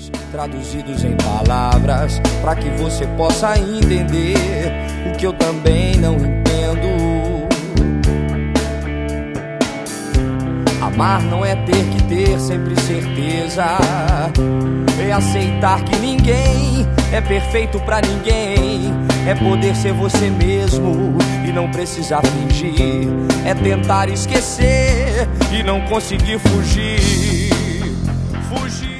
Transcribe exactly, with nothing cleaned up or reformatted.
sentimentos traduzidos em palavras, para que você possa entender o que eu também não entendo. Amar não é ter que ter sempre certeza, é aceitar que ninguém é perfeito pra ninguém, é poder ser você mesmo e não precisar fingir, é tentar esquecer e não conseguir fugir. Fugir.